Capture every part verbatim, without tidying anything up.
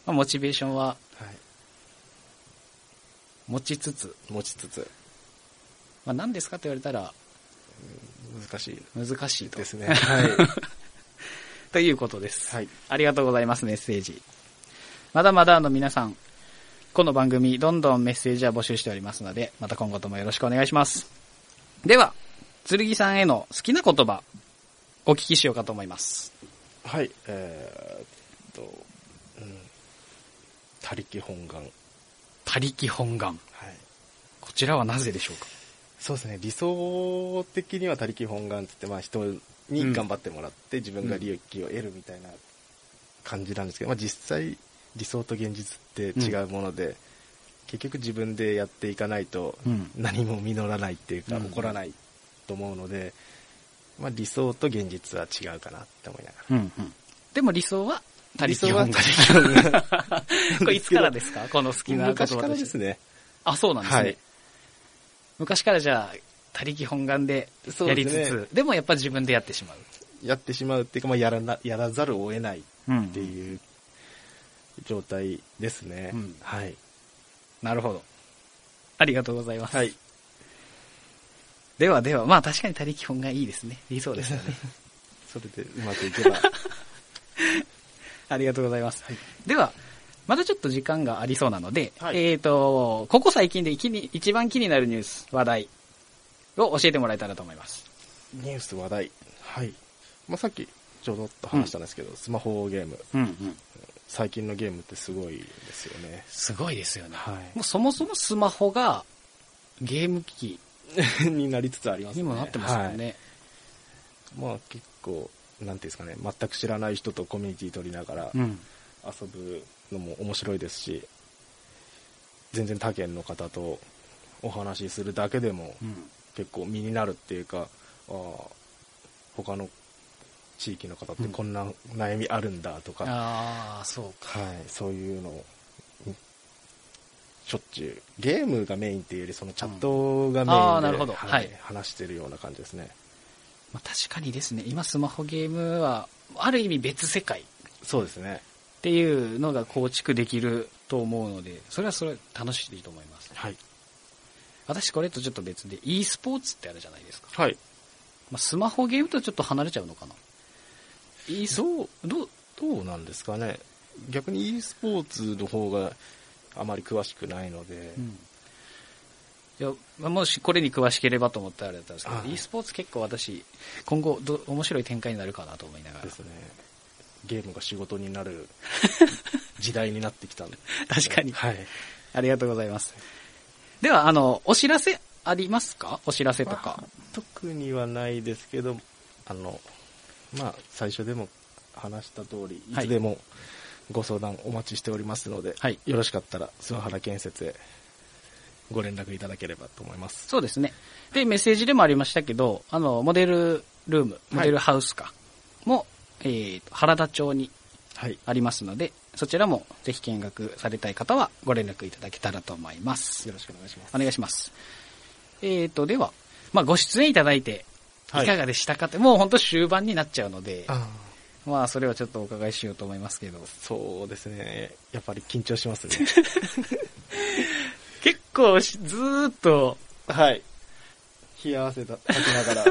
まあ、モチベーションは、 はい、 持ちつつ。 持ちつつ。 まあ、何ですかと言われたら、 難しい。 難しいと。 ですね。はい。 ということです。 はい。 ありがとうございます、メッセージ。まだまだあの皆さん、この番組、どんどんメッセージは募集しておりますので、また今後ともよろしくお願いします。では、剣さんへの好きな言葉、お聞きしようかと思います。 はい、えー、っと、うん、他力本願。 他力本願。 はい。 こちらはなぜでしょうか？ そうですね、理想的には他力本願って言って、まあ人に頑張ってもらって自分が利益を得るみたいな感じなんですけど、まあ実際理想と現実って違うもので、うん、結局自分でやっていかないと何も実らないっていうか、うん、起こらないと思うので、まあ理想と現実は違うかなって思いながら。 うんうん、でも理想は他力本願。 これいつからですか？この好きな言葉として。 昔からですね。 あ、そうなんですね。はい、昔からじゃあ、他力本願でやりつつ、でね、でもやっぱ自分でやってしまう。 やってしまうっていうか、まあやらな、やらざるを得ないっていう状態ですね。うん、はい。 なるほど。ありがとうございます。 はい。 ではでは、まあ確かに他力本願いいですね。理想ですよね。 それでうまくいけば。 ありがとうございます。はい、では、まだちょっと時間がありそうなので、はい、えっと、ここ最近で一番気になるニュース、話題を教えてもらえたらと思います。 ニュース、話題。はい。まあ、さっきちょうどと話したんですけど、うん、スマホゲーム、うんうん。最近のゲームってすごいですよね。 すごいですよね。はい、もうそもそもスマホがゲーム機器になりつつありますね。 にもなってますよね。 はい、まあ結構、なんていうんですかね、全く知らない人とコミュニティ取りながら遊ぶのも面白いですし、全然他県の方とお話しするだけでも結構身になるっていうか、ああ、他の地域の方ってこんな悩みあるんだとか、うん、 ああ、そうか。 はい、そういうのをしょっちゅう、ゲームがメインっていうよりそのチャットがメインで、うん、あ、なるほど、はいはい、話してるような感じですね。 まあ、確かにですね、今スマホゲームはある意味別世界。 そうですね。 っていうのが構築できると思うので、それはそれ楽しいと思います。 はい。 私これとちょっと別で e スポーツってあるじゃないですか。 はい。 まあ、スマホゲームとちょっと離れちゃうのかな。 e スどうどうどうなんですかね。逆に e スポーツの方があまり詳しくないので。うん、 いや、まあ、もしこれに詳しければと思ったらあれだったんですけど、e スポーツ結構私今後ど面白い展開になるかなと思いながら。 ですね。ゲームが仕事になる時代になってきたんで。 確かに。 はい。 ありがとうございます。では、あの、お知らせありますか？お知らせとか。 特にはないですけど、あの、まあ、最初でも話した通り、いつでもご相談お待ちしておりますので、はい、よろしかったら、諏訪原建設へご連絡いただければと思います。 そうですね。で、メッセージでもありましたけど、あの、モデルルーム、モデルハウスか、はい、も、えーと、原田町にありますので、はい、そちらもぜひ見学されたい方はご連絡いただけたらと思います。 よろしくお願いします。 お願いします。えーと、では、まあ、ご出演いただいていかがでしたかって、はい、もう本当終盤になっちゃうので、あまあ、それをちょっとお伺いしようと思いますけど。 そうですね。やっぱり緊張しますね。 結構ずーっと、 はい。冷や汗だ、かきながら。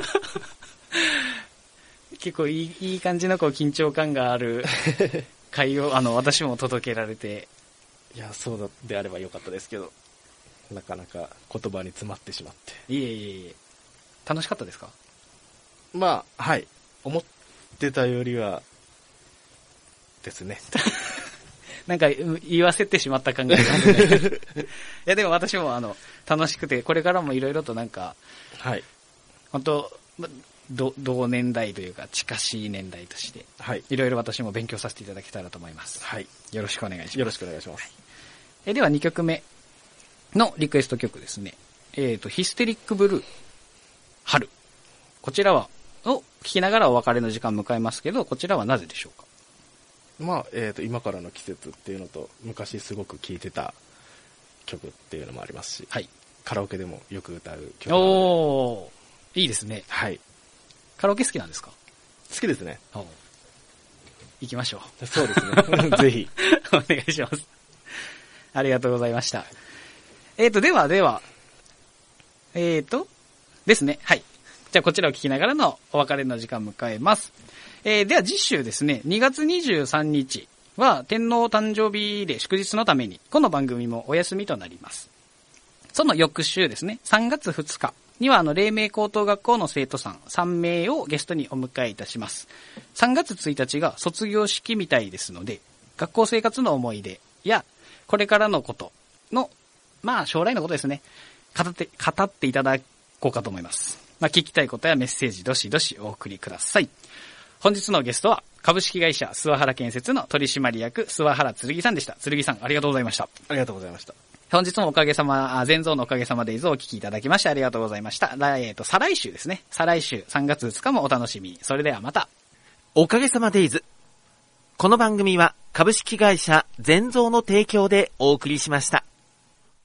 結構いい、いい感じのこう緊張感がある会を、あの、私も届けられて。 いや、そうだであればよかったですけど、なかなか言葉に詰まってしまって。 いえいえいえ。楽しかったですか？ まあ、はい。思ってたよりは、ですね。 なんか言わせてしまった感があるので。いや、でも私もあの、楽しくて、これからもいろいろとなんか、 はい。 本当ど同年代というか近しい年代として、 はい、 いろいろ私も勉強させていただけたらと思います。 はい、 よろしくお願いします。 よろしくお願いします。はい、 えではにきょくめのリクエスト曲ですね。えっとヒステリックブルー春、こちらはを聴きながらお別れの時間を迎えますけど、こちらはなぜでしょうか？ まあえっと今からの季節っていうのと、昔すごく聴いてた曲っていうのもありますし、はい、カラオケでもよく歌う曲なので。 おー、いいですね。 はい。 カラオケ好きなんですか？ 好きですね。 行きましょう。 そうですね。ぜひ。 おお願いします。ありがとうございました。えっと、ではでは、えっと、ですね。はい。じゃあこちらを聞きながらのお別れの時間を迎えます。えー、では次週ですね、にがつにじゅうさんにちは天皇誕生日で祝日のために、この番組もお休みとなります。その翌週ですね、さんがつふつかにはあの、黎明高等学校の生徒さんさんめいをゲストにお迎えいたします。さんがつついたちが卒業式みたいですので、学校生活の思い出や、これからのことの、まあ将来のことですね、語って、語っていただこうかと思います。まあ聞きたいことやメッセージどしどしお送りください。本日のゲストは株式会社諏訪原建設の取締役諏訪原剣さんでした。剣さんありがとうございました。 ありがとうございました。 本日もおかげさま、全蔵のおかげさまでいずをお聞きいただきましてありがとうございました。えっと、再来週ですね。再来週さんがつふつかもお楽しみに。それではまた。 おかげさまデイズ。この番組は株式会社全蔵の提供でお送りしました。